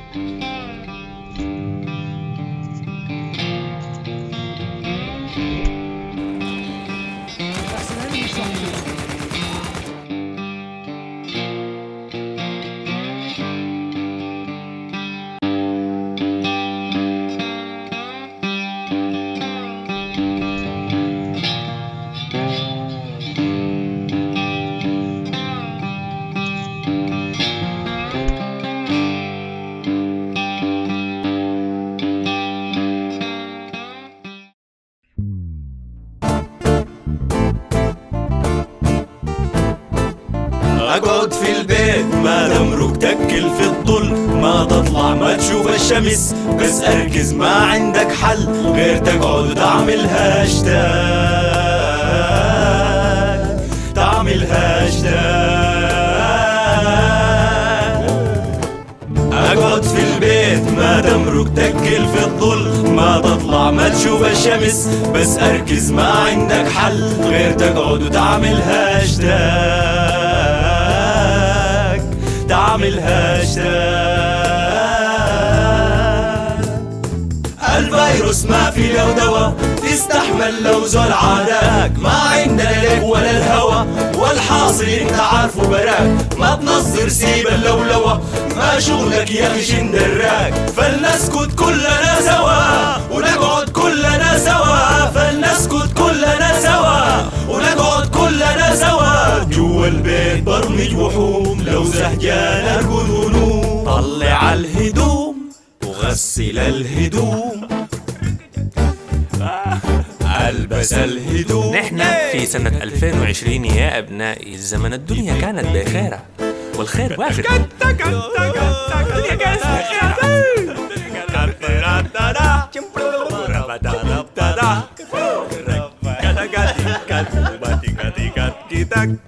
اقعد في البيت ما دمرك تأكل في الظل، ما تطلع ما تشوف الشمس، بس اركز ما عندك حل غير تقعد وتعمل هاشتاج، تعمل هاشتاج. اقعد في البيت ما دمرك تأكل في الظل، ما تطلع ما تشوف الشمس، بس اركز ما عندك حل غير تقعد وتعمل هاشتاج، تعمل هاشتاج. الفيروس ما في له دوا، تستحمل لو زول عاداك، ما عندنا لك ولا الهوى، والحاصل انت عارفه براك، ما تنظر سيب اللولوة، ما شغلك يا اخي شن دراك، فلنسكت كلنا سوا ونقعد كلنا سوا، فلنسكت كلنا سوا ونقعد كلنا سوا. جوا البيت برمج وحوم، لو زهجانك ونوم، طلع الهدوم وغسل الهدوم، البس الهدوم. نحن في سنة 2020 يا أبنائي، الزمن الدنيا كانت بخيرة والخير وافر. الدنيا كانت بخيرة.